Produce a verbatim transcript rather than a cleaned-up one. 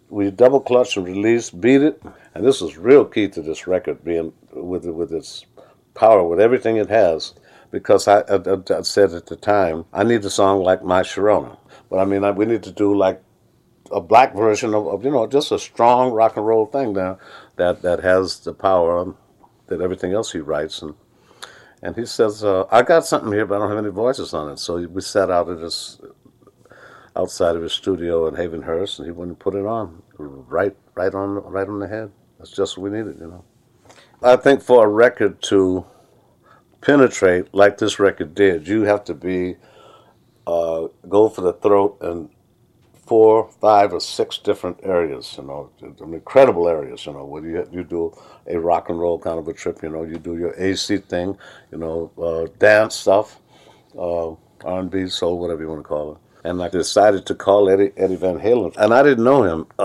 we double clutch and release, beat it, and this is real key to this record being with with its power, with everything it has. Because I, I, I said at the time, I need a song like My Sharona, but I mean, I, we need to do like a black version of, of, you know, just a strong rock and roll thing now that that has the power that everything else he writes. And and he says, uh, I got something here, but I don't have any voices on it. So we sat out at his outside of his studio in Havenhurst, and he went and put it on, right, right on, right on the head. That's just what we needed, you know. I think for a record to penetrate like this record did, you have to be uh, go for the throat in four, five, or six different areas. You know, incredible areas. You know, where you you do a rock and roll kind of a trip. You know, you do your A C thing. You know, uh, dance stuff, uh, R and B, soul, whatever you want to call it. And I decided to call Eddie Eddie Van Halen, and I didn't know him.